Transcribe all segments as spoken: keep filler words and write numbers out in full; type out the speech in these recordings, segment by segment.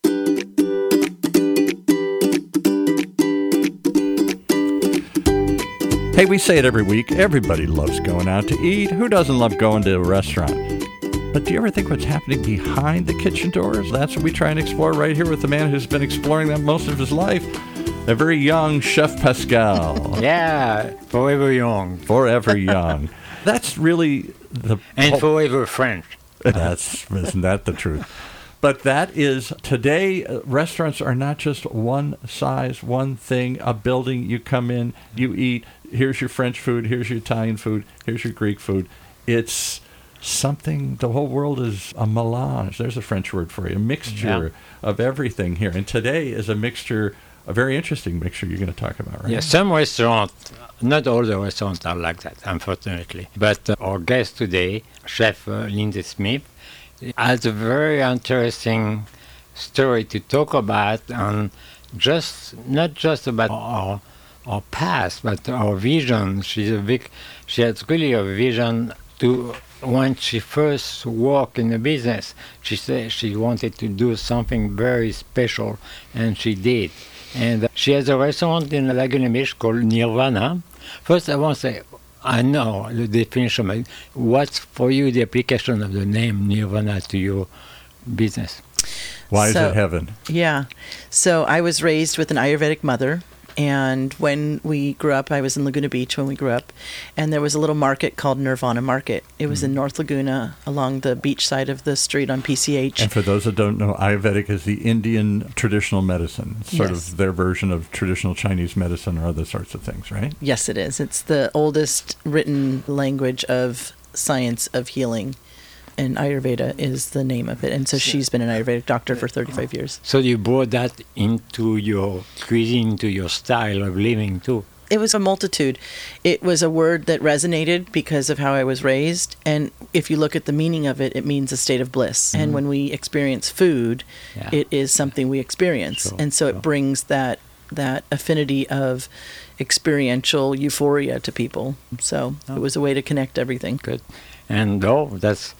Hey, we say it every week. Everybody loves going out to eat. Who doesn't love going to a restaurant? But do you ever think what's happening behind the kitchen doors? That's what we try and explore right here with the man who's been exploring that most of his life, a very young Chef Pascal. Yeah, forever young. Forever young. That's really the... And whole, forever French. That's, isn't that the truth? But that is, today, uh, restaurants are not just one size, one thing, a building. You come in, you eat, here's your French food, here's your Italian food, here's your Greek food. It's something, the whole world is a melange. There's a French word for you, a mixture yeah. of everything here. And today is a mixture, a very interesting mixture you're going to talk about, right? Yeah, some restaurants, not all the restaurants are like that, unfortunately. But uh, our guest today, Chef uh, Lindsay Smith, has a very interesting story to talk about, and just not just about our our past, but our vision. She's a big. She has really a vision to. When she first worked in the business, she said she wanted to do something very special, and she did. And she has a restaurant in Laguna Beach called Nirvana. First, I want to say, I know the definition. What's for you the application of the name Nirvana to your business? Why so, is it heaven? Yeah. So I was raised with an Ayurvedic mother. And when we grew up, I was in Laguna Beach when we grew up, and there was a little market called Nirvana Market. It was mm. in North Laguna along the beach side of the street on P C H. And for those that don't know, Ayurvedic is the Indian traditional medicine, sort yes. of their version of traditional Chinese medicine or other sorts of things, right? Yes, it is. It's the oldest written language of science of healing. And Ayurveda is the name of it. And so she's been an Ayurvedic doctor for thirty-five years. So you brought that into your cuisine, into your style of living too? It was a multitude. It was a word that resonated because of how I was raised. And if you look at the meaning of it, it means a state of bliss. Mm-hmm. And when we experience food, yeah. it is something we experience. Sure, and so sure. it brings that that affinity of experiential euphoria to people. So oh. it was a way to connect everything. Good. And oh, that's...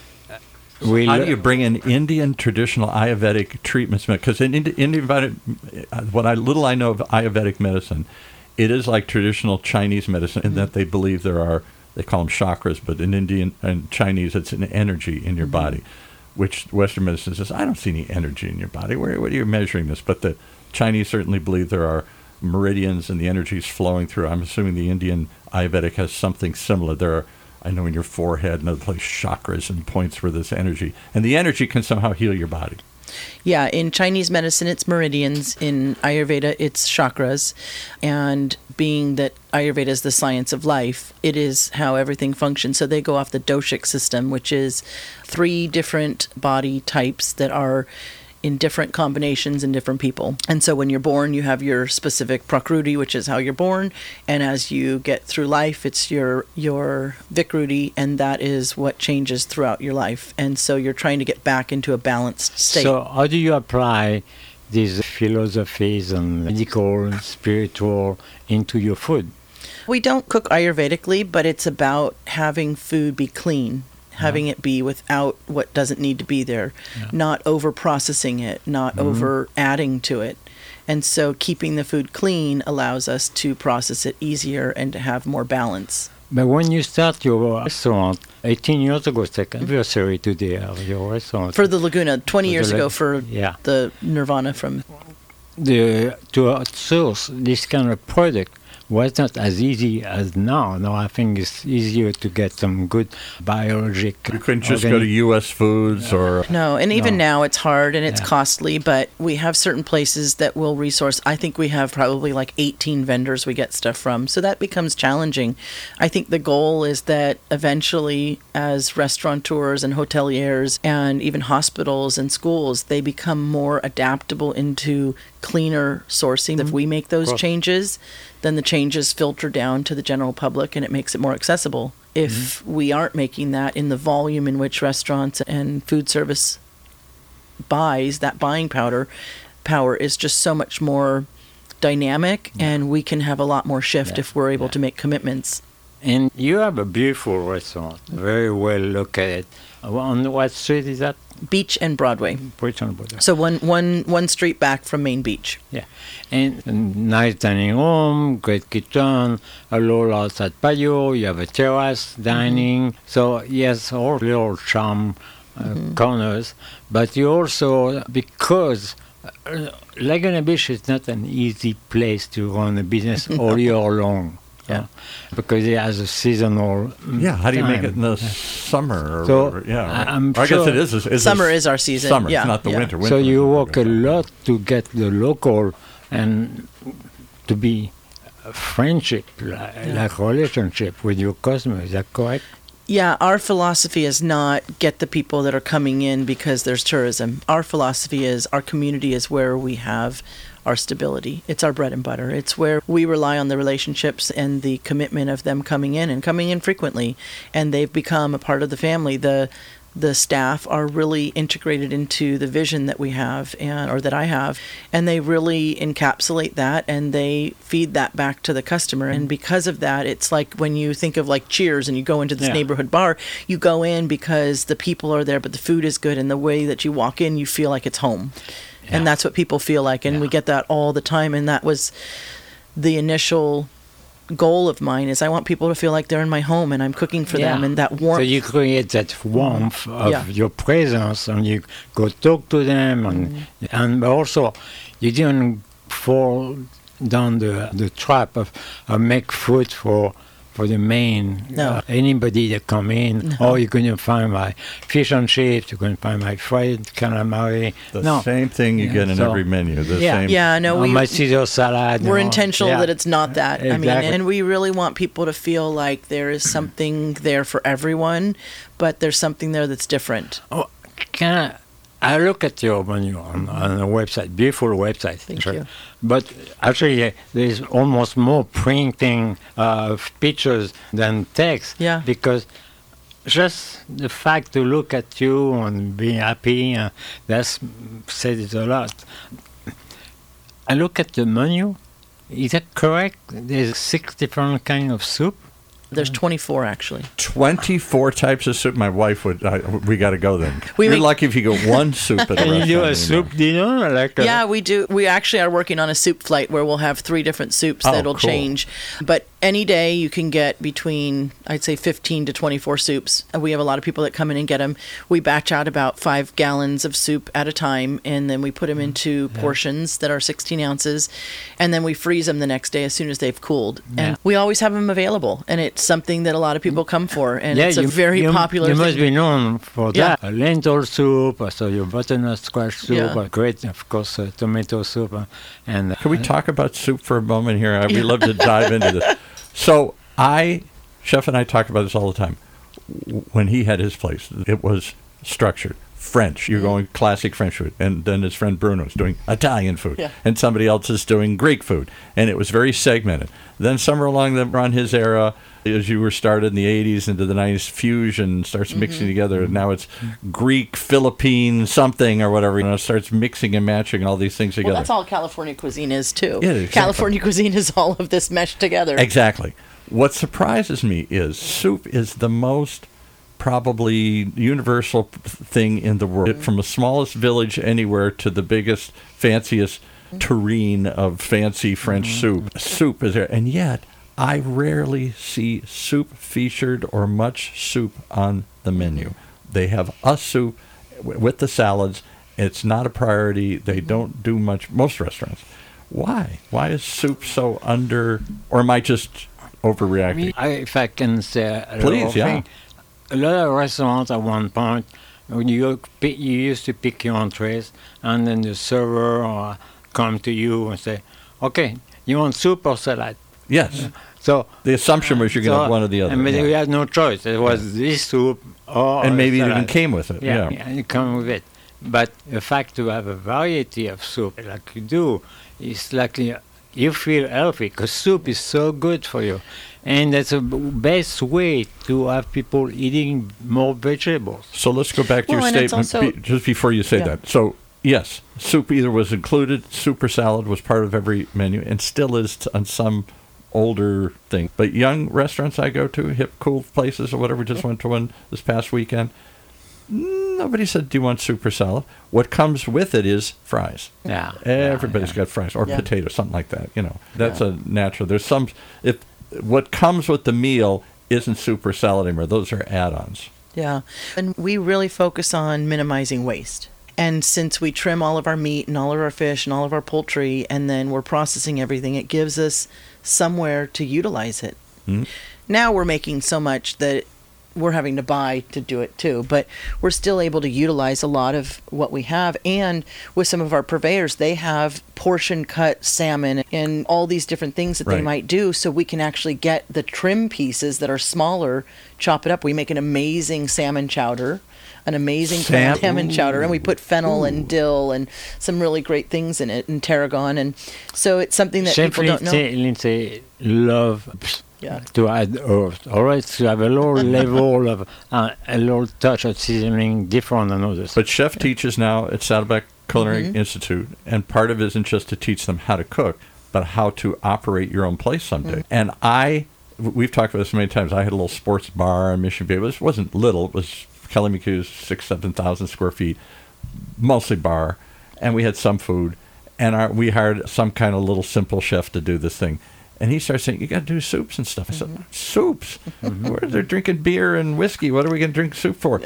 We How do you bring in Indian traditional Ayurvedic treatments? Because in Indi- Indian, what I little I know of Ayurvedic medicine, it is like traditional Chinese medicine in mm-hmm. that they believe there are, they call them chakras, but in Indian and Chinese, it's an energy in your mm-hmm. body, which Western medicine says, I don't see any energy in your body. Where, where are you measuring this? But the Chinese certainly believe there are meridians and the energy is flowing through. I'm assuming the Indian Ayurvedic has something similar. There are, I know in your forehead and other places, chakras and points where this energy, and the energy can somehow heal your body. Yeah, in Chinese medicine, it's meridians. In Ayurveda, it's chakras. And being that Ayurveda is the science of life, it is how everything functions. So they go off the doshic system, which is three different body types that are in different combinations in different people. And so when you're born, you have your specific prakruti, which is how you're born. And as you get through life, it's your your vikruti, and that is what changes throughout your life. And so you're trying to get back into a balanced state. So how do you apply these philosophies and medical, spiritual into your food? We don't cook Ayurvedically, but it's about having food be clean. Having yeah. it be without what doesn't need to be there, yeah. not over processing it, not mm-hmm. over adding to it. And so keeping the food clean allows us to process it easier and to have more balance. But when you start your restaurant, eighteen years ago, it's like anniversary today of your restaurant. For the Laguna, twenty for years ago for yeah. the Nirvana from... The, to outsource this kind of product was not as easy as now. Now I think it's easier to get some good biologic... You couldn't just organic. go to U S Foods or... No, and even no. now it's hard and it's yeah. costly, but we have certain places that will resource. I think we have probably like eighteen vendors we get stuff from, so that becomes challenging. I think the goal is that eventually as restaurateurs and hoteliers and even hospitals and schools, they become more adaptable into cleaner sourcing. Mm-hmm. If we make those changes, then the changes filter down to the general public and it makes it more accessible. If mm-hmm. we aren't making that in the volume in which restaurants and food service buys, that buying powder power is just so much more dynamic yeah. and we can have a lot more shift yeah. if we're able yeah. to make commitments. And you have a beautiful restaurant, very well located. On what street is that? Beach and Broadway. Bridge on Broadway. So one, one, one street back from Main Beach. Yeah, and a nice dining room, great kitchen, a little outside patio. You have a terrace dining. Mm-hmm. So yes, all little charm uh, mm-hmm. corners. But you also, because uh, Laguna Beach is not an easy place to run a business all year long. Yeah, because it has a seasonal. Yeah, how do you time. make it in the summer? Or So, whatever? Yeah, right. I'm Or I sure guess it is. Is, is Summer is our season. Summer, yeah, it's not the yeah. winter. winter. So you is work a lot to get the local and to be a friendship, like, like relationship with your customers. Is that correct? Yeah, our philosophy is not get the people that are coming in because there's tourism. Our philosophy is our community is where we have our stability. It's our bread and butter. It's where we rely on the relationships and the commitment of them coming in and coming in frequently. And they've become a part of the family. The the staff are really integrated into the vision that we have and or that I have, and they really encapsulate that and they feed that back to the customer. And because of that, it's like when you think of like Cheers and you go into this Yeah. neighborhood bar, you go in because the people are there, but the food is good, and the way that you walk in, you feel like it's home. And Yeah. that's what people feel like, and Yeah. we get that all the time. And that was the initial goal of mine, is I want people to feel like they're in my home and I'm cooking for them, Yeah. and that warmth. So you create that warmth of Yeah. your presence, and you go talk to them, and Mm-hmm. and also you didn't fall down the the trap of, of make food for for the main No. uh, anybody that come in. Oh, you're going to find my fish and chips. You're going to find my fried calamari. The no. same thing you Yeah, get in so- every menu. The Yeah. same. yeah, no, Oh, we my Caesar salad. you we're know. intentional Yeah. that it's not that. I mean, Exactly. and we really want people to feel like there is something there for everyone, but there's something there that's different. Oh, can I? I look at your menu on, on the website, beautiful website. Thank sure. you. But actually, uh, there's almost more printing uh, of pictures than text. Yeah. Because just the fact to look at you and be happy, uh, that's said it a lot. I look at the menu. Is that correct? There's six different kind of soup. There's twenty-four actually. twenty-four types of soup. My wife would. I, we got to go then. We You're make- lucky if you go one soup at a Can you restaurant. do a anymore. soup dinner? Like a, Yeah, we do. We actually are working on a soup flight where we'll have three different soups Oh, that'll cool. change. But any day you can get between, I'd say, fifteen to twenty-four soups. And we have a lot of people that come in and get them. We batch out about five gallons of soup at a time, and then we put them into portions that are sixteen ounces, and then we freeze them the next day as soon as they've cooled. Yeah. And we always have them available, and it's something that a lot of people come for, and yeah, it's a you, very you, popular You thing. must be known for Yeah. that. A lentil soup, uh, so your butternut squash soup, Yeah. uh, great, of course, uh, tomato soup, uh, and Can we talk about soup for a moment here? I'd love to dive into this. So I, Chef and I talk about this all the time. W- When he had his place, it was structured. French, you're going classic French food. And then his friend Bruno's doing Italian food. Yeah. And somebody else is doing Greek food. And it was very segmented. Then somewhere along the run his era, as you were started in the eighties into the nineties, fusion starts mixing together. And now it's Greek, Philippine, something or whatever. You know, it starts mixing and matching all these things together. Well, that's all California cuisine is too. Yeah, exactly. California cuisine is all of this meshed together. Exactly. What surprises me is soup is the most probably universal p- thing in the world. From the smallest village anywhere to the biggest, fanciest terrine of fancy French soup. Soup is there. And yet, I rarely see soup featured or much soup on the menu. They have a soup w- with the salads. It's not a priority. They don't do much, most restaurants. Why? Why is soup so under, or am I just overreacting? I, if I can say a Please, little yeah. thing, a lot of restaurants at one point, when you pick, you used to pick your entrees, and then the server uh, come to you and say, "Okay, you want soup or salad?" Yes. So The assumption was you're going to so- have one or the other. And but yeah. we had no choice. It was this soup or And maybe it salad. even came with it. Yeah, Yeah. yeah, you come with it. But the fact to have a variety of soup like you do is like uh, you feel healthy because soup is so good for you. And that's the b- best way to have people eating more vegetables. So let's go back to Well, your and it's statement also- be, just before you say Yeah. that. So, yes, soup either was included, soup or salad was part of every menu, and still is t- on some older thing. But young restaurants I go to, hip, cool places or whatever, just went to one this past weekend, nobody said, do you want soup or salad? What comes with it is fries. Yeah. Everybody's yeah, got fries or Yeah. potatoes, something like that. You know, that's a natural. There's some, if what comes with the meal isn't soup or salad anymore, those are add-ons. Yeah. And we really focus on minimizing waste. And since we trim all of our meat and all of our fish and all of our poultry, and then we're processing everything, it gives us somewhere to utilize it. Mhm. Now we're making so much that we're having to buy to do it too, but we're still able to utilize a lot of what we have. And with some of our purveyors, they have portion cut salmon and all these different things that they Right. might do, so we can actually get the trim pieces that are smaller, chop it up. We make an amazing salmon chowder, an amazing Sam- salmon chowder, and we put fennel Ooh. and dill and some really great things in it, and tarragon, and so it's something that Chef people don't know. Lindsay, Lindsay love Yeah. to add earth. All right, to have a low level of uh, a little touch of seasoning different than others. But Chef teaches now at Saddleback Culinary Mm-hmm. Institute, and part of it isn't just to teach them how to cook, but how to operate your own place someday. Mm-hmm. And I, we've talked about this many times, I had a little sports bar in Mission Bay. It was, wasn't little, it was Kelly McHugh's six, seven thousand square feet, mostly bar, and we had some food, and our, we hired some kind of little simple chef to do this thing. And he started saying, you got to do soups and stuff. I said, Mm-hmm. soups? Where they're drinking beer and whiskey. What are we going to drink soup for?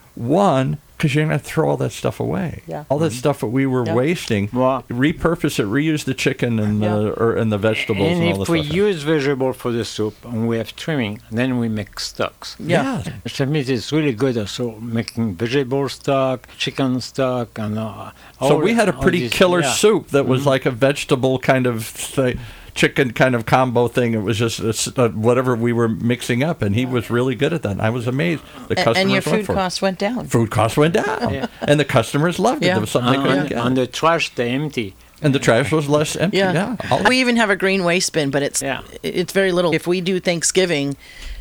One, because you're going to throw all that stuff away. Yeah. All that stuff that we were Yeah. wasting, Well- repurpose it, reuse the chicken and Yeah. the or, and the vegetables and, and all if the we stuff. use vegetable for the soup and we have trimming, then we make stocks. Yeah. Chef Meat is really good also making vegetable stock, chicken stock, and uh, So all- we had a all pretty this- killer yeah. soup that was like a vegetable kind of thing, chicken kind of combo thing. It was just uh, s- uh, whatever we were mixing up, and he was really good at that. And I was amazed. The A- customers and your went food for it. costs went down. Food costs went down, Yeah. and the customers loved it. Yeah. There was something they couldn't And, get. and the trash stay empty. And the trash was less empty. Yeah. Yeah. All- We even have a green waste bin, but it's Yeah. it's very little. If we do Thanksgiving,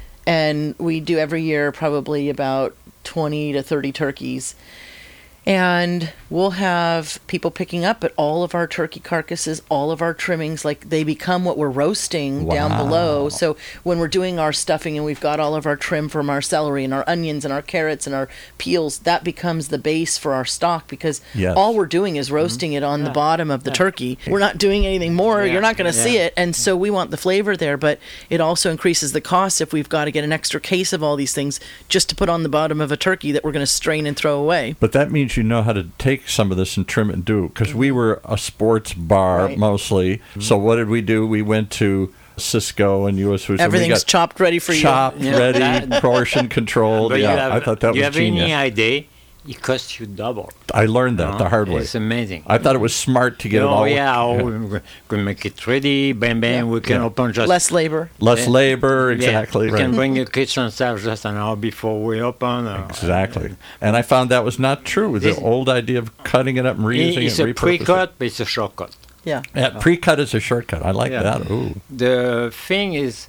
and we do every year probably about twenty to thirty turkeys, and we'll have people picking up at all of our turkey carcasses, all of our trimmings, like they become what we're roasting down Wow. below. So when we're doing our stuffing and we've got all of our trim from our celery and our onions and our carrots and our peels, that becomes the base for our stock, because Yes. all we're doing is roasting it on the Yeah. bottom of the turkey. We're not doing anything more. Yeah. You're not going to see Yeah. it. And so we want the flavor there, but it also increases the cost if we've got to get an extra case of all these things just to put on the bottom of a turkey that we're going to strain and throw away. But that means you know how to take some of this and trim it and do it. Because we were a sports bar Right. mostly. So what did we do? We went to Cisco and U S Foods. and we Everything's got chopped ready for chopped, Yeah. ready, That- portion controlled. But Yeah, you have, I thought that you was have genius. any idea, it costs you double. I learned that the Huh? hard way. It's amazing. I thought it was smart to get it oh all. yeah, oh, we can make it ready. Bam, bam. Yeah. We can Yeah. open just less labor. Less Yeah. labor, Yeah, exactly. we right. can bring a kitchen staff just an hour before we open. Uh, Exactly. And I found that was not true. The This- old idea of cutting it up and reusing It's it, a repurposing pre-cut, but it's a shortcut. Yeah. it. Yeah, pre-cut is a shortcut. I like Yeah. that. Ooh. The thing is,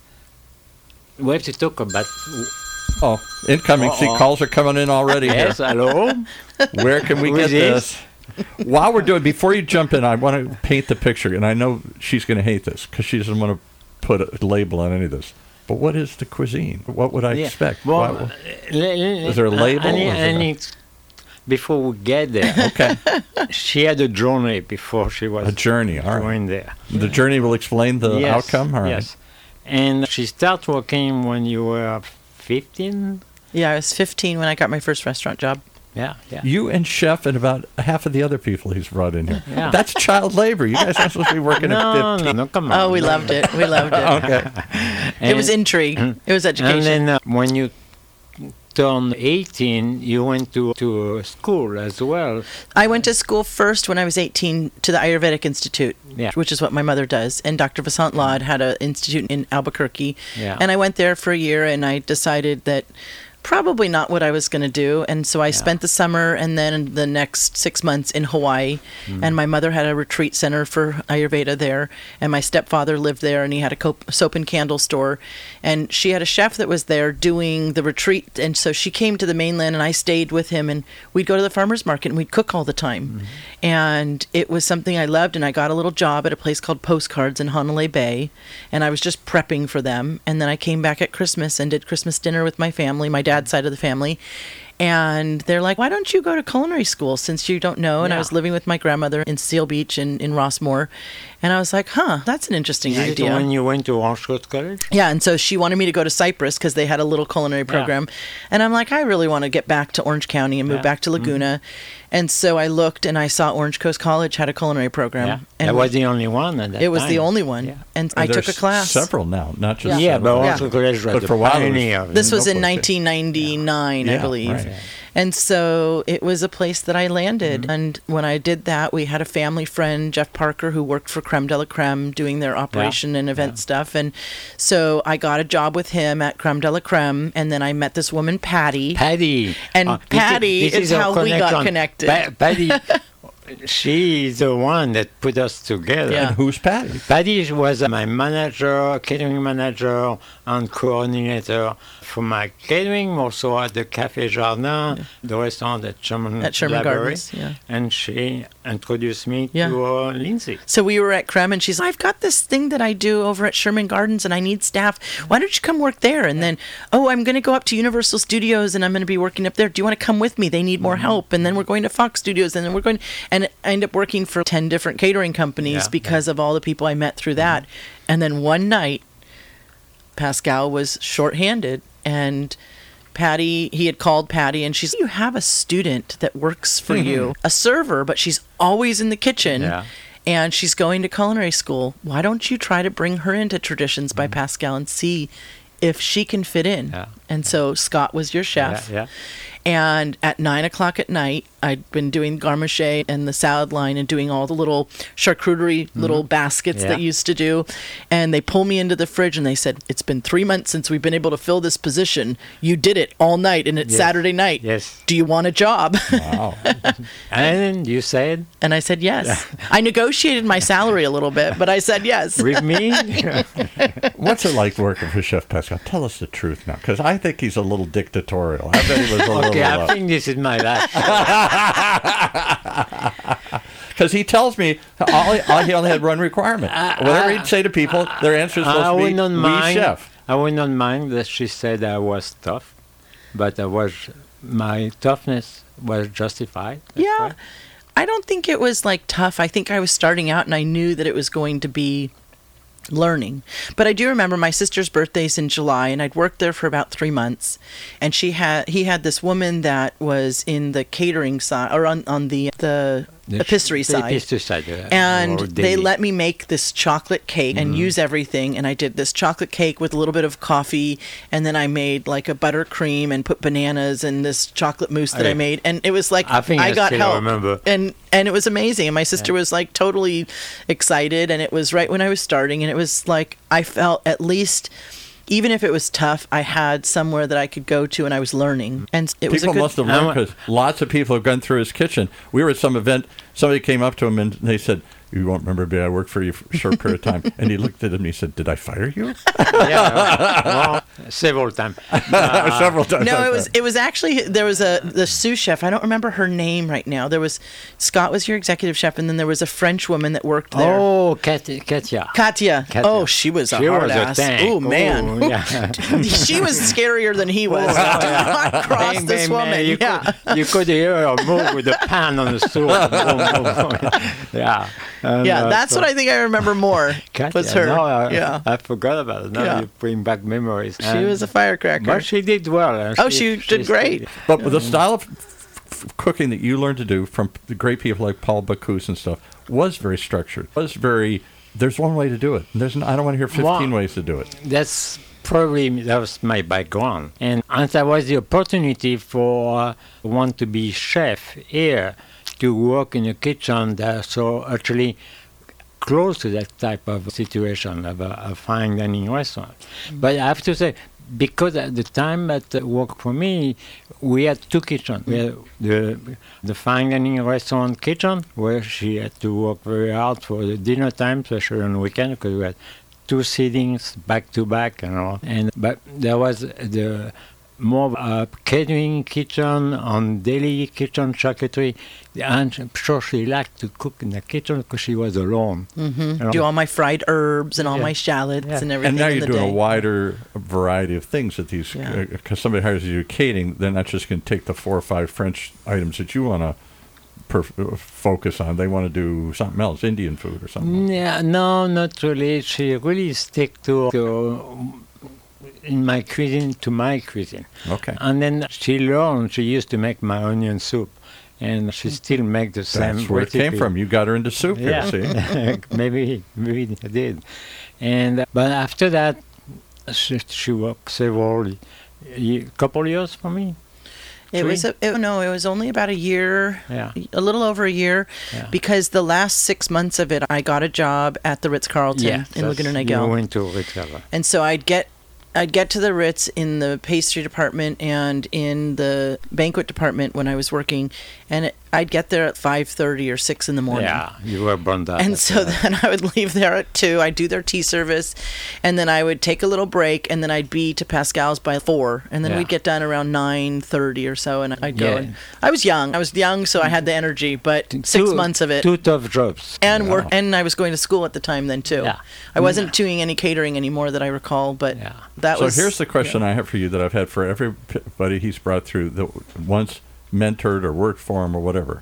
we have to talk about. Oh, incoming. See, Uh-oh. calls are coming in already here. Yes, hello. Where can we Who get is this? this? While we're doing, before you jump in, I want to paint the picture, and I know she's going to hate this because she doesn't want to put a label on any of this. But what is the cuisine? What would I Yeah. expect? Well, What- le- le- Is there a label? I, need, Is I there a- need, before we get there, okay, she had a journey before she was a journey. All right. going there. The journey will explain the Yes, outcome. All right. Yes. And she started working when you were fifteen. Yeah, I was fifteen when I got my first restaurant job. Yeah, yeah. You and Chef and about half of the other people he's brought in here. Yeah. That's child labor. You guys aren't supposed to be working no, at no, fifteen. no, come on. Oh, we loved it. We loved it. Okay. It was And- intrigue. It was education. And then uh, when you turned eighteen, you went to, to school as well. I went to school first when I was eighteen to the Ayurvedic Institute, Yeah. which is what my mother does. And Doctor Vasant Lad had an institute in Albuquerque. Yeah. And I went there for a year, and I decided that probably not what I was going to do. And so I spent the summer and then the next six months in Hawaii. And my mother had a retreat center for Ayurveda there. And my stepfather lived there, and he had a co- soap and candle store. And she had a chef that was there doing the retreat. And so she came to the mainland, and I stayed with him. And we'd go to the farmer's market, and we'd cook all the time. And it was something I loved. And I got a little job at a place called Postcards in Honolulu Bay. And I was just prepping for them. And then I came back at Christmas and did Christmas dinner with my family, my dad's side of the family. And they're like, why don't you go to culinary school since you don't know? And I Yeah. was living with my grandmother in Seal Beach in, in Rossmore. And I was like, huh, that's an interesting Is it idea. when you went to Orange Coast College? Yeah, and so she wanted me to go to Cyprus because they had a little culinary program. And I'm like, I really want to get back to Orange County and move Yeah. back to Laguna. And so I looked and I saw Orange Coast College had a culinary program. Yeah. And That was the only one at that it was the time. only one. Yeah. And I took a There's class. Several now, not just Yeah, seven. but Yeah. Orange Coast College was But the for a while it was- pioneer of it. This was in Notebook, yeah. nineteen ninety-nine, I Yeah, believe. right. Yeah. And so it was a place that I landed. Mm-hmm. And when I did that, we had a family friend, Jeff Parker, who worked for Creme de la Creme doing their operation and event stuff. And so I got a job with him at Creme de la Creme. And then I met this woman, Patty. Patty. And Uh, this Patty this is our how we got connection. connected. Pa- Patty, she is the one that put us together. Yeah. And who's Patty? Patty was my manager, catering manager, and coordinator for my catering, also at the Café Jardin, the restaurant at Sherman, At Sherman Library. Gardens, yeah. And she introduced me Yeah. to uh, Lindsay. So we were at Creme, and she's, I've got this thing that I do over at Sherman Gardens, and I need staff. Why don't you come work there? And then, oh, I'm going to go up to Universal Studios, and I'm going to be working up there. Do you want to come with me? They need more help. And then we're going to Fox Studios, and then we're going, and I end up working for ten different catering companies Yeah, because of all the people I met through that. And then one night, Pascal was shorthanded, and Patty, he had called Patty, and she's, you have a student that works for you, a server, but she's always in the kitchen. Yeah. And she's going to culinary school. Why don't you try to bring her into Traditions by Pascal and see if she can fit in? Yeah. And so Scott was your chef. Yeah, yeah. And at nine o'clock at night, I'd been doing garde manger and the salad line and doing all the little charcuterie little baskets Yeah. that used to do. And they pull me into the fridge and they said, it's been three months since we've been able to fill this position. You did it all night and it's Yes. Saturday night. Yes. Do you want a job? Wow. And you said, And I said yes. I negotiated my salary a little bit, but I said yes. with me? What's it like working for Chef Pascal? Tell us the truth now, because I think he's a little dictatorial. I bet he was a little. Okay, I uh, think this is my last. Because he tells me all, all, he only had one requirement. Whatever he'd say to people, their answer is I supposed would to not be, we mind. chef. I would not mind that she said I was tough, but I was my toughness was justified. That's Yeah. right. I don't think it was like tough. I think I was starting out and I knew that it was going to be learning. But I do remember my sister's birthday's in July and I'd worked there for about three months. And she had he had this woman that was in the catering side or on, on the the The epicery sh- side. The epicery side. uh, And or they daily. let me make this chocolate cake and use everything. And I did this chocolate cake with a little bit of coffee. And then I made like a buttercream and put bananas in this chocolate mousse that I, I- made. And it was like I think I got still help. remember. And and it was amazing. And my sister was like totally excited. And it was right when I was starting. And it was like I felt at least, even if it was tough, I had somewhere that I could go to and I was learning. And it was a People good. must have learned I wa- because lots of people have gone through his kitchen. We were at some event. Somebody came up to him and they said, "You won't remember me. I worked for you for a short period of time." And he looked at him and he said, "Did I fire you?" yeah, well, several times. Several times. No, it was it was actually there was a the sous chef. I don't remember her name right now. There was Scott was your executive chef, and then there was a French woman that worked there. Oh, Kat- Katya. Katya. Katya. Oh, she was a She hard was a ass. tank. Oh man, Oh, yeah. she was scarier than he was. Do not cross Bang, this bang, woman. bang. You, Yeah. could, you could hear her move with the pan on the stool. Boom, boom, boom. Yeah. And, Yeah, uh, that's so- what I think I remember more. Katya, was her. No, I, yeah. I forgot about it. Now Yeah. you bring back memories. She was a firecracker. But she did well. and Oh, she did great. But the style of f- cooking that you learned to do from the great people like Paul Bocuse and stuff was very structured. Was very. There's one way to do it. There's. No, I don't want to hear fifteen Wow. ways to do it. That's probably that was my background, and and that was the opportunity for uh, one to be chef here to work in a kitchen that so actually close to that type of situation of a, a fine dining restaurant. But I have to say, because at the time at uh, work for me, we had two kitchens. We had the the fine dining restaurant kitchen where she had to work very hard for the dinner time, especially on the weekend, because we had two sittings back to back and all. And but there was the more uh, catering kitchen, on daily kitchen charcuterie. And I'm sure she liked to cook in the kitchen because she was alone. Mm-hmm. You know? Do all my fried herbs and all Yeah. my shallots Yeah. and everything. And now in you're the doing day. a wider variety of things at these, Yeah. because somebody hires you to do catering, they're not just going to take the four or five French items that you want to perf- focus on. They want to do something else, Indian food or something. Yeah, no, not really. She really stick to, to in my cuisine to my cuisine. Okay. And then she learned. She used to make my onion soup, and she still make the same. That's where it came recipe. from. You got her into soup Yeah, here, see? maybe maybe I did. And uh, but after that, she, she worked several ye- couple years for me. It Three? was a, it, no, it was only about a year, Yeah. a little over a year, Yeah. because the last six months of it, I got a job at the Ritz Carlton Yeah, in that's- Laguna You Niguel, went to Ritz-Carlton. and so I'd get. I'd get to the Ritz in the pastry department and in the banquet department when I was working, and it, I'd get there at five thirty or six in the morning. Yeah, you were burned out. And after so that. then I would leave there at two. I'd do their tea service, and then I would take a little break, and then I'd be to Pascal's by four, and then Yeah. we'd get done around nine thirty or so, and I'd go. Yeah. And I was young. I was young, so I had the energy. But six Two- months of it, Two tough jobs. and Yeah. work, and I was going to school at the time then too. Yeah. I wasn't doing any catering anymore that I recall, but Yeah. that So was. here's the question I have for you that I've had for everybody he's brought through that once mentored or worked for him or whatever.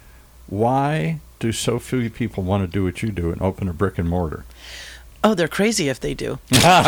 Why do so few people want to do what you do and open a brick and mortar? Oh, they're crazy if they do.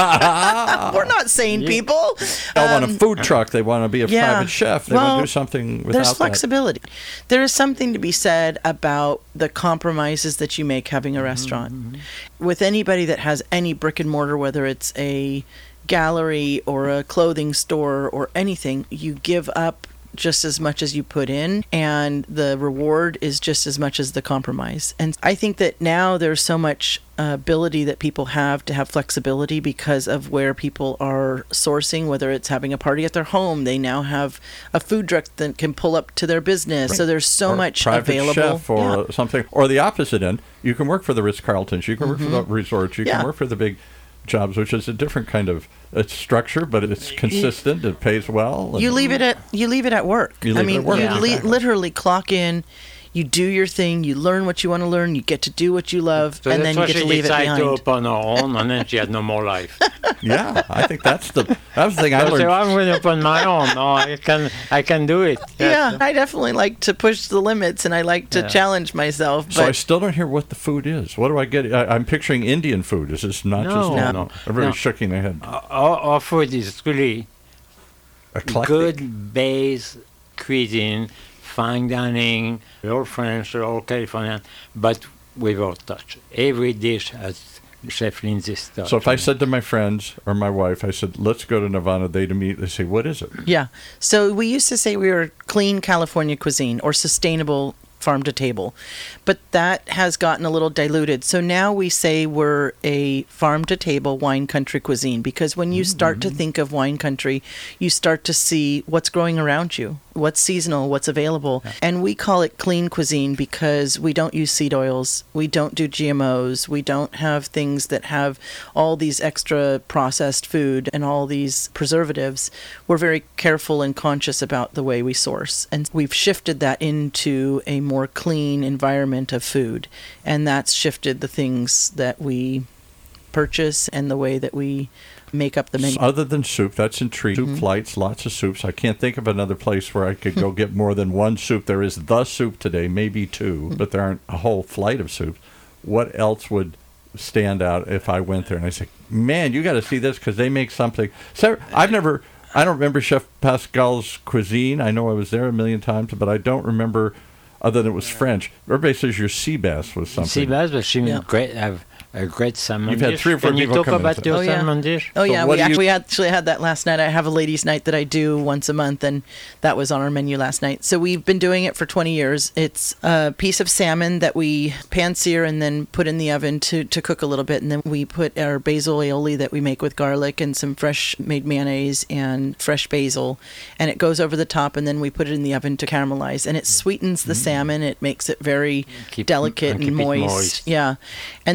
We're not sane people. They want a Um, food truck. They want to be a yeah. private chef. They Well, want to do something without There's that. flexibility. There is something to be said about the compromises that you make having a restaurant. With anybody that has any brick and mortar, whether it's a gallery or a clothing store or anything, you give up just as much as you put in, and the reward is just as much as the compromise. And I think that now there's so much uh, ability that people have to have flexibility because of where people are sourcing, whether it's having a party at their home. They now have a food truck that can pull up to their business. So there's so Or much private available. chef or Yeah. something. Or the opposite end. You can work for the Ritz-Carltons. You can work for the resorts. You Yeah. can work for the big jobs, which is a different kind of it's structure, but it's consistent. It pays well. You and- leave it at you leave it at work. You I leave it mean, at work, you yeah. li- Exactly. literally clock in. You do your thing. You learn what you want to learn. You get to do what you love, So and that's then you why get she to leave it decided behind. to open her own, and then she had no more life. Yeah, I think that's the that was the thing I I said, learned. I'm going to open my own. No, I can, I can do it. Yeah, I definitely like to push the limits, and I like to Yeah. challenge myself. So I But still don't hear what the food is. What do I get? I, I'm picturing Indian food. Is this not No, just No. no. Everybody's No. shaking their head. Our, our food is really Eclectic. good base cuisine, fine dining, all French, all Californian, but without touch. Every dish has Chef Lindsay's touch. So if I on it. said to my friends or my wife, I said, "Let's go to Nirvana," they'd immediately say, "What is it?" yeah, so we used to say we were clean California cuisine or sustainable farm to table, but that has gotten a little diluted. So now we say we're a farm to table wine country cuisine, because when you start to think of wine country, you start to see what's growing around you, what's seasonal, what's available. And we call it clean cuisine because we don't use seed oils, we don't do G M Os, we don't have things that have all these extra processed food and all these preservatives. We're very careful and conscious about the way we source, and we've shifted that into a more clean environment of food, and that's shifted the things that we purchase and the way that we make up the menu. Other than soup, that's intriguing. Soup flights, lots of soups. I can't think of another place where I could go get more than one soup. There is the soup today, maybe two, but there aren't a whole flight of soups. What else would stand out if I went there and I said, "Man, you got to see this because they make something." So I've never, I don't remember Chef Pascal's cuisine. I know I was there a million times, but I don't remember. Other than it was French, everybody says your sea bass was something. Sea bass, but she Yeah. great, have a great salmon You've had dish. three or four Can you people talk come in and about say- your Oh, yeah. salmon dish? Oh So yeah, what we do you- actually, actually had that last night. I have a ladies' night that I do once a month, and that was on our menu last night. So we've been doing it for twenty years. It's a piece of salmon that we pan sear and then put in the oven to, to cook a little bit, and then we put our basil aioli that we make with garlic and some fresh made mayonnaise and fresh basil, and it goes over the top, and then we put it in the oven to caramelize, and it sweetens the salmon. It makes it very Keep- delicate and and keep it moist. moist. Yeah, and then generally.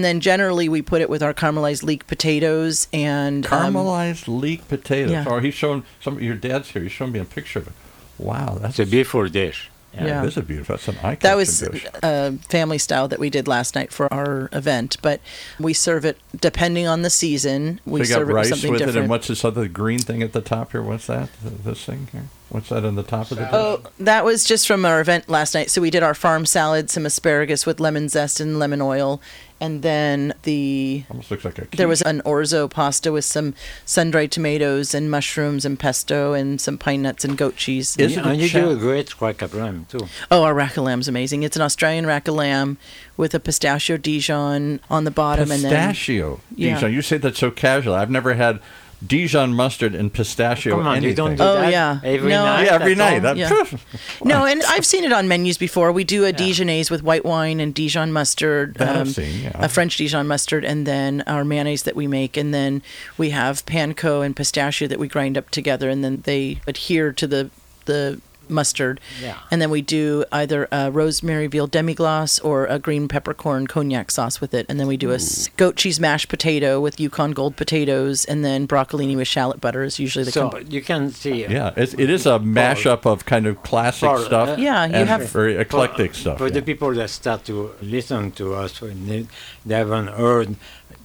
generally we put it with our caramelized leek potatoes and um, Caramelized leek potatoes. yeah. Oh, he's showing some. Your dad's here. He's showing me a picture of it. Wow, that's It's a beautiful dish. Yeah, Yeah. it is a beautiful. That's an eye-catching that was dish. a family style that we did last night for our event. But we serve it depending on the season. We So you got serve it with rice something with it, different. and what's this other green thing at the top here? What's that? Th- This thing here? What's that on the top of the dish? Oh, that was just from our event last night. So we did our farm salad, some asparagus with lemon zest and lemon oil, and then the Almost looks like a. there was quiche. an orzo pasta with some sun-dried tomatoes and mushrooms and pesto and some pine nuts and goat cheese. Is and it a you cha- do a great rack of lamb, too. Oh, our rack of lamb's amazing. It's an Australian rack of lamb with a pistachio Dijon on the bottom, pistachio. Yeah. Dijon. You say that so casually. I've never had Dijon mustard and pistachio. Come on, anything. you don't do Oh, that yeah. every No, night? Yeah, every at night. home? That, Yeah. and then no, and I've seen it on menus before. We do a Dijonnaise with white wine and Dijon mustard, That I've um, seen, yeah. a French Dijon mustard, and then our mayonnaise that we make, and then we have panko and pistachio that we grind up together, and then they adhere to the the mustard. Yeah. And then we do either a rosemary veal demi-glace or a green peppercorn cognac sauce with it. And then we do a s- goat cheese mashed potato with Yukon Gold potatoes, and then broccolini with shallot butter is usually the So comp- you can see. uh, Yeah, it's, it is a mashup of kind of classic For, stuff uh, Yeah, you and have- very eclectic for, stuff. For yeah. the people that start to listen to us, when they, they haven't heard,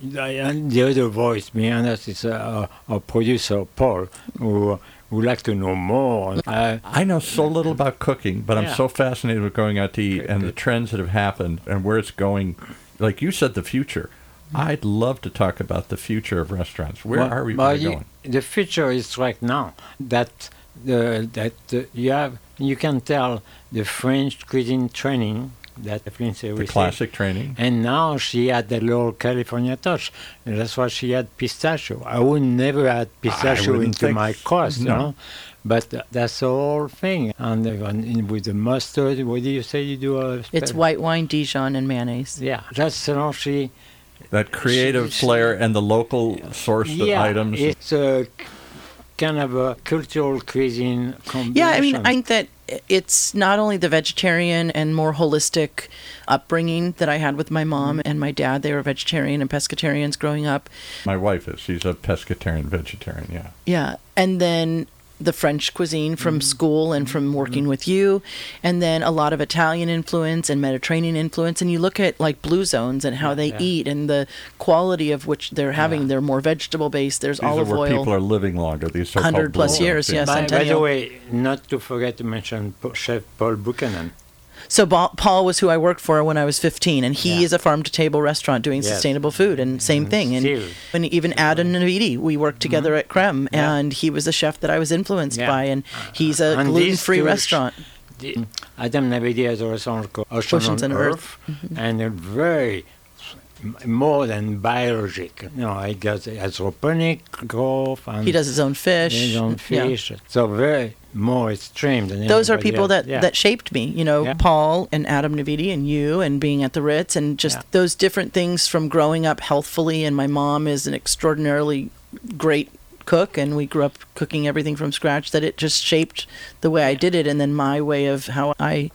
and the other voice behind us is uh, our producer, Paul, who would like to know more. Uh, I know so little about cooking, but I'm Yeah. so fascinated with going out to eat and the trends that have happened and where it's going. Like you said, the future. I'd love to talk about the future of restaurants. Where well, are we well, really you- going? The future is right now. That the that uh, you have, you can tell the French cuisine training that Lindsay The received. classic training. And now she had that little California touch. And that's why she had pistachio. I would never add pistachio wouldn't into think- my course, you no. know. But uh, that's the whole thing. And uh, and in- with the mustard, what do you say you do? A It's white wine, Dijon, and mayonnaise. Yeah, that's you know, she. That creative she- flair and the local sourced Yeah, items. it's a k- kind of a cultural cuisine combination. Yeah, I mean, I think that it's not only the vegetarian and more holistic upbringing that I had with my mom and my dad. They were vegetarian and pescatarians growing up. My wife is. She's a pescatarian, vegetarian, yeah. Yeah. And then the French cuisine from school and from working with you, and then a lot of Italian influence and Mediterranean influence. And you look at like Blue Zones and how they Yeah. eat and the quality of which they're having. Yeah. They're more vegetable based. There's These olive are where oil. people are living longer. These so-called one hundred plus blue years, zones, yes. by, by the Centennial. way, not to forget to mention Po- Chef Paul Buchanan. So Ba- Paul was who I worked for when I was fifteen, and he Yeah. is a farm-to-table restaurant doing Yes. sustainable food, and same And thing. And, still. and even Adam Navidi, we worked together at Creme, Yeah. and he was a chef that I was influenced Yeah. by, and he's a And these gluten-free two sh- restaurant. The, Adam Navidi has a restaurant called Ocean Oceans on and Earth, Earth. Mm-hmm. and a very m- more than biologic. You know, he does hydroponic growth and He does his own fish. his own Yeah. fish. So very more extreme than Those are anybody people else. that, Yeah. that shaped me, you know, Yeah. Paul and Adam Navidi and you and being at the Ritz and just Yeah. those different things from growing up healthfully. And my mom is an extraordinarily great cook, and we grew up cooking everything from scratch, that it just shaped the way I did it. And then my way of how I,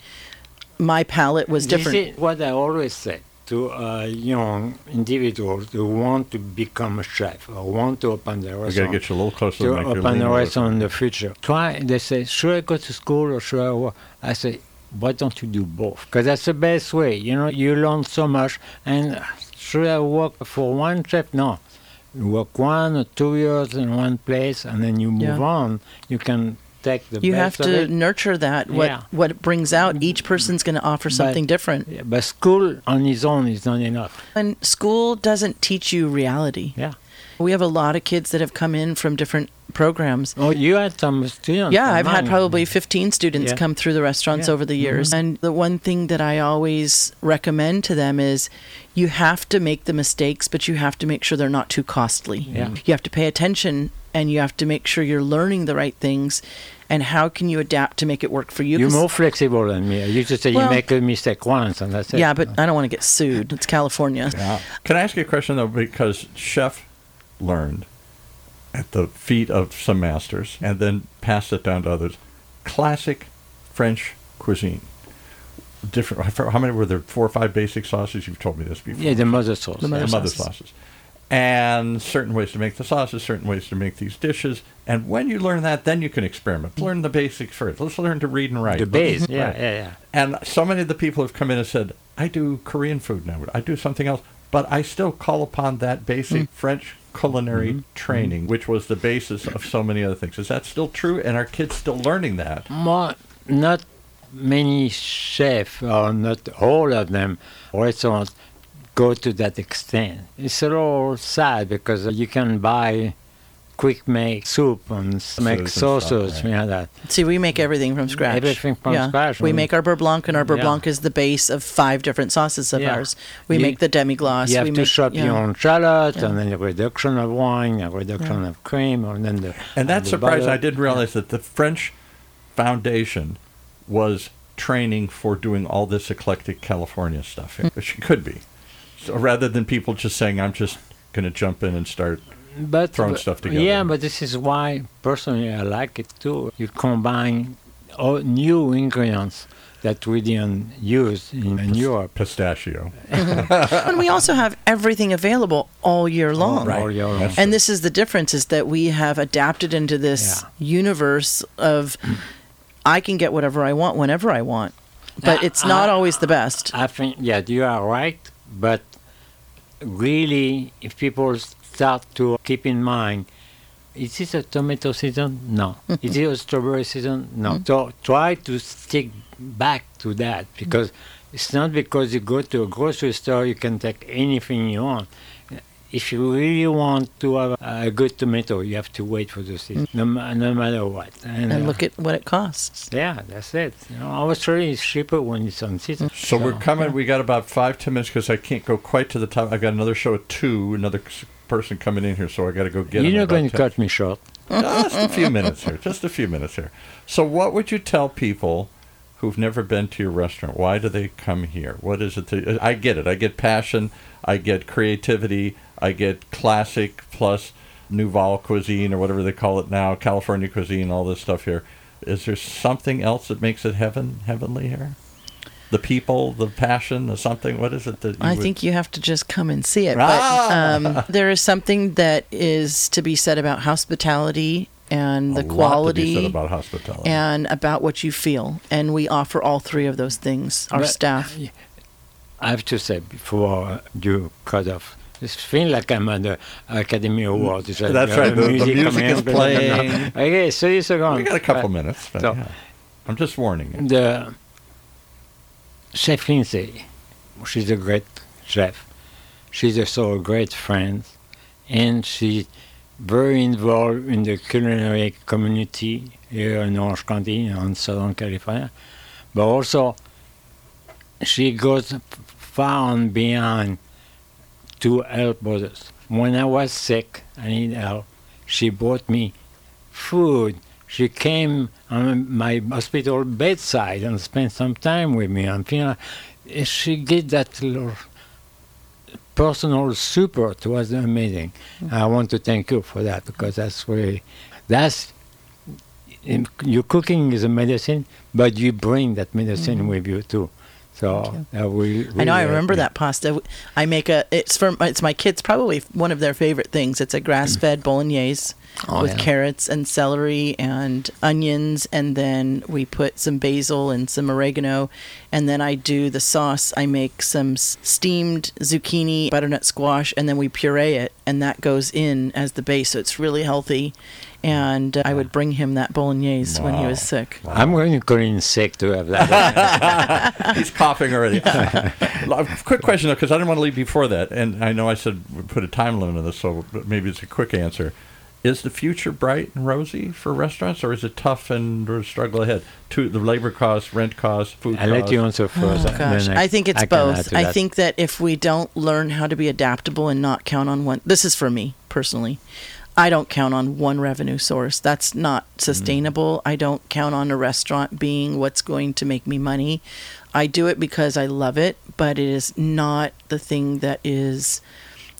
my palate was different. This is what I always say to uh, young individuals who want to become a chef or want to open their We got to restaurant. get you a little closer to to the mic. You're open leaning a over. restaurant in the future. Try. They say, should I go to school or should I work? I say, why don't you do both? Because that's the best way. You know, you learn so much. And uh, should I work for one chef? No. You work one or two years in one place, and then you move Yeah. on. You can take the You have best of to it. nurture that. What Yeah. what it brings out, each person's going to offer But- something different. Yeah, but school on its own is not enough. And school doesn't teach you reality. Yeah. We have a lot of kids that have come in from different programs. Oh, you had some students. Yeah, of I've had mine. probably fifteen students Yeah. come through the restaurants Yeah. over the years. And the one thing that I always recommend to them is you have to make the mistakes, but you have to make sure they're not too costly. Yeah. You have to pay attention, and you have to make sure you're learning the right things. And how can you adapt to make it work for you? You're 'Cause- more flexible than me. I used to say Well- you make a mistake once and that's it. yeah, but I don't want to get sued. It's California. Yeah. Can I ask you a question, though? Because Chef learned at the feet of some masters and then passed it down to others. Classic French cuisine. different. How many were there? Four or five basic sauces. You've told me this before. Yeah, the mother sauce. The mother The mother sauces. sauces. And certain ways to make the sauces, certain ways to make these dishes. And when you learn that, then you can experiment. Learn the basics first. Let's learn to read and write. The base. Let's- Yeah, right. yeah, yeah. And so many of the people have come in and said, I do Korean food now. I do something else. But I still call upon that basic French culinary training, which was the basis of so many other things. Is that still true? And are kids still learning that? More, not many chefs, or not all of them, restaurants go to that extent. It's a little sad because you can buy quick make soup and s- make and stuff, sauces, right. you know that. See, we make everything from scratch. Everything from yeah. scratch. We make our beurre blanc, and our beurre Yeah. blanc is the base of five different sauces of Yeah. ours. We You- make the demi-glace. You have we to make, shop yeah. your own shallot, Yeah. and then a reduction of wine, a reduction Yeah. of cream, and then the And that the surprised. butter. I didn't realize that the French Foundation was training for doing all this eclectic California stuff here, which it could be. So rather than people just saying, I'm just going to jump in and start. But throwing stuff together. Yeah, but this is why personally I like it too. You combine all new ingredients that we didn't use in, in Europe. Pistachio. And we also have everything available all year long. All year long. That's- And this is the difference, is that we have adapted into this universe of I can get whatever I want whenever I want. But Now, it's not I- always the best. I think, yeah, you are right, but really, if people start to keep in mind, is this a tomato season? No. Is it a strawberry season? No. So try to stick back to that, because it's not because you go to a grocery store you can take anything you want. If you really want to have a good tomato, you have to wait for the season, no, ma- no matter what. And uh, look at what it costs. yeah, that's it. You know, Australia is cheaper when it's on season. So we're coming. We got about five, ten minutes because I can't go quite to the top. I got another show at two. Another s- person coming in here, so I got to go get. You're him not at going to about ten. cut me short. Just a few minutes here. Just a few minutes here. So, what would you tell people who've never been to your restaurant? Why do they come here? What is it? That, I get it. I get passion. I get creativity. I get classic plus Nouveau cuisine or whatever they call it now, California cuisine, all this stuff here. Is there something else that makes it heaven, heavenly here? The people, the passion, the something. What is it that you I would- think you have to just come and see it. Ah! But um, there is something that is to be said about hospitality and a the lot quality. to be said about hospitality. and about what you feel. And we offer all three of those things, our But staff. I have to say, before you cut off, it's feeling like I'm at the Academy Awards. It's like, That's uh, right, the- the music coming is up, blah, blah, blah. playing. Okay, so it's going. we got a couple minutes. But so- yeah. I'm just warning you. The Chef Lindsay, she's a great chef. She's also a great friend, and she's very involved in the culinary community here in Orange County in Southern California. But also, she goes far and beyond to help others. When I was sick, I need help. She brought me food. She came on my hospital bedside and spent some time with me. And you know, she did that little personal support. It was amazing. I want to thank you for that, because that's really, that's, in, your cooking is a medicine, but you bring that medicine with you too. So uh, we, I know. I really remember help that pasta. I make a. It's for. It's my kids. Probably one of their favorite things. It's a grass-fed bolognese Oh, with yeah. carrots and celery and onions, and then we put some basil and some oregano, and then I do the sauce. I make some s- steamed zucchini, butternut squash, and then we puree it, and that goes in as the base. So it's really healthy. And uh, I would bring him that bolognese when he was Wow. sick. I'm going to call in sick to have that. He's coughing already. Quick question, though, because I didn't want to leave before that. And I know I said we put a time limit on this, so maybe it's a quick answer. Is the future bright and rosy for restaurants, or is it tough and or struggle ahead? To the labor costs, rent costs, food I'll costs. let you answer first. Oh, and gosh, then I, think it's I can add both. to I that. think that if we don't learn how to be adaptable and not count on one, this is for me personally. I don't count on one revenue source. That's not sustainable. Mm. I don't count on a restaurant being what's going to make me money. I do it because I love it, but it is not the thing that is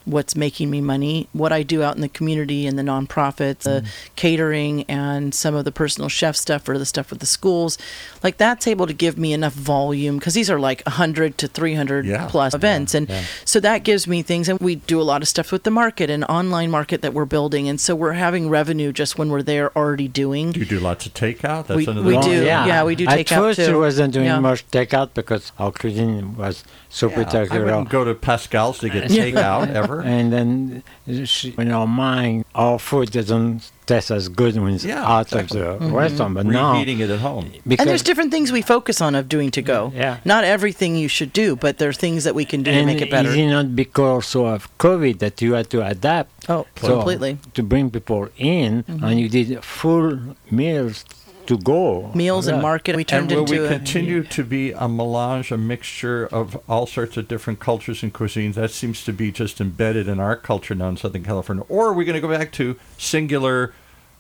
what's making me money. What I do out in the community and the nonprofits, the catering and some of the personal chef stuff or the stuff with the schools, like that's able to give me enough volume because these are like one hundred to three hundred Yeah. plus events. And yeah. so that gives me things. And we do a lot of stuff with the market and online market that we're building. And so we're having revenue just when we're there already doing. Do you do lots of takeout? That's We- another we one. do. Yeah, we do At takeout first, too. we wasn't doing Yeah. much takeout because our cuisine was so Yeah, I spectacular. wouldn't go to Pascal's to get takeout ever. And then she, in our mind, our food doesn't taste as good when it's Yeah, out exactly. of the restaurant. But now, Reheating it at home. because And there's different things we focus on of doing to go. Yeah. Not everything you should do, but there are things that we can do to and make it better. is it not because of COVID that you had to adapt? Oh, So, completely. to bring people in, and you did full meals to go. Meals and Yeah. market, we turned And will we into a, continue to be a melange, a mixture of all sorts of different cultures and cuisines? That seems to be just embedded in our culture now in Southern California. Or are we going to go back to singular,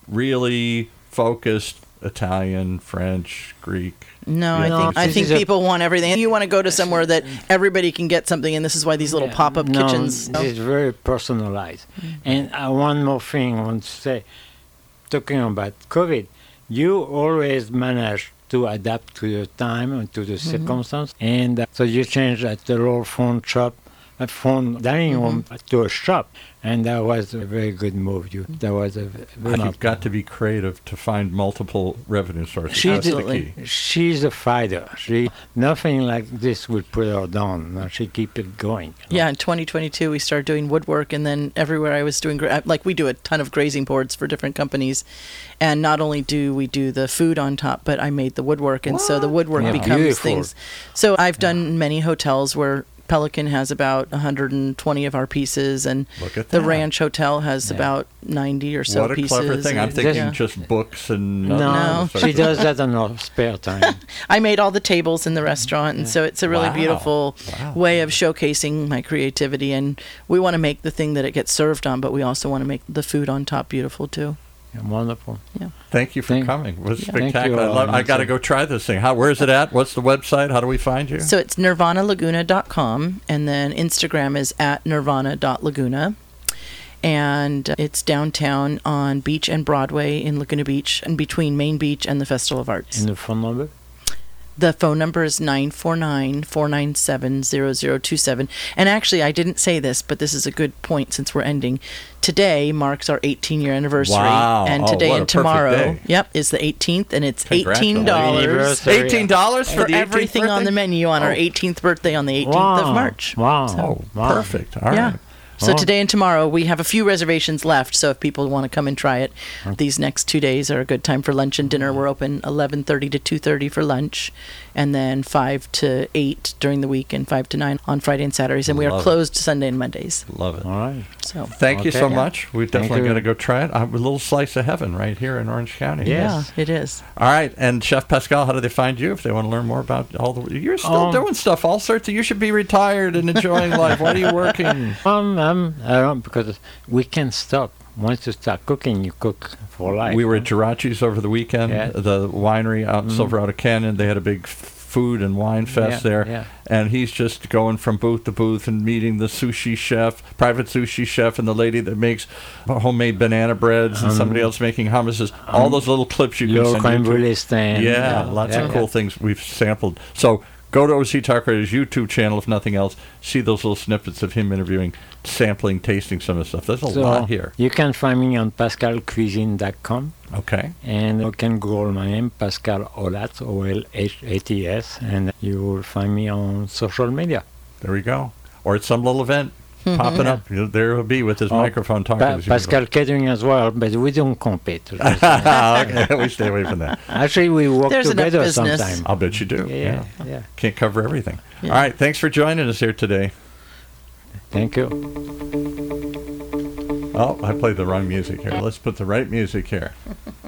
really focused Italian, French, Greek? No, I No, think I this think is a- people want everything. You want to go to somewhere that everybody can get something, and this is why these little Yeah. pop-up no, kitchens. This is very personalized. And uh, one more thing I want to say, talking about COVID, you always manage to adapt to the time and to the circumstance. And uh, so you change at the little phone shop, a phone dining room to a shop. And that was a very good move. You, that was a very You've got to be creative to find multiple revenue sources. She That's the Absolutely. key. She's a fighter. She nothing like this would put her down. No, she keep it going. you know. Yeah, in twenty twenty-two we started doing woodwork, and then everywhere I was doing gra- like we do a ton of grazing boards for different companies, and not only do we do the food on top, but I made the woodwork, and so the woodwork Yeah, becomes beautiful. things. So I've done many hotels where Pelican has about one hundred twenty of our pieces, and Look at the that. Ranch Hotel has Yeah. about ninety or so What a pieces. clever thing. I'm and- thinking yeah. just books and... No, No. she does that on her spare time. I made all the tables in the restaurant, and so it's a really Wow. beautiful Wow. way of showcasing my creativity. And we want to make the thing that it gets served on, but we also want to make the food on top beautiful too. Yeah, wonderful. Thank you for Thank- coming. It was Yeah. Thank spectacular. you, I, love, I uh, got to go try this thing. How? Where's it at? What's the website? How do we find you? So it's nirvana laguna dot com, and then Instagram is at nirvana dot laguna. And it's downtown on Beach and Broadway in Laguna Beach, and between Main Beach and the Festival of Arts. And the phone number? The phone number is nine four nine, four nine seven, zero zero two seven. And actually, I didn't say this, but this is a good point since we're ending. Today marks our eighteen-year anniversary. Wow. And Oh, today what a and perfect tomorrow, day. yep, is the eighteenth, and it's eighteen Congratulations. dollars Anniversary. eighteen dollars for, for the eighteenth everything on birthday? the menu on our Oh. eighteenth birthday on the eighteenth Wow. of March. Wow. Oh, Wow. perfect. All right. Yeah. So Oh. today and tomorrow, we have a few reservations left. So if people want to come and try it, these next two days are a good time for lunch and dinner. We're open eleven thirty to two thirty for lunch, and then five to eight during the week, and five to nine on Friday and Saturdays. And we Love are it. closed Sunday and Mondays. Love it. All right. So Thank you Okay. so Yeah. much. We're Thank definitely you. going to go try it. Uh, a little slice of heaven right here in Orange County. Yes. yeah, it is. All right. And Chef Pascal, how do they find you if they want to learn more about all the... You're still Um, doing stuff, all sorts of... You should be retired and enjoying life. Why are you working? Um, um, I don't, because we can't stop. Once you start cooking, you cook for life. We were at Girachi's over the weekend, Yeah. the winery out in Mhm. Silverado Canyon. They had a big f- food and wine fest Yeah, there. yeah. And he's just going from booth to booth and meeting the sushi chef, private sushi chef, and the lady that makes homemade banana breads, and Um, somebody else making hummuses. All those little clips you can Little send creme YouTube. brulee stand. Yeah, lots yeah, of cool yeah. things we've sampled. So go to O C Talk Radio's YouTube channel, if nothing else. See those little snippets of him interviewing, sampling, tasting some of the stuff. There's a So lot here. you can find me on pascal cuisine dot com, Okay. and you can Google my name, Pascal Olats, O L H A T S, and you will find me on social media. There we go. Or at some little event popping up. You know, there he'll be with his Oh, microphone talking Pa- to us. Pascal Catering as well, but we don't compete. Okay, we stay away from that. Actually, we work There's enough together business. sometimes. I'll bet you do. Yeah, yeah, yeah. Can't cover everything. Yeah. All right. Thanks for joining us here today. Thank you. Oh, I played the wrong music here. Let's put the right music here.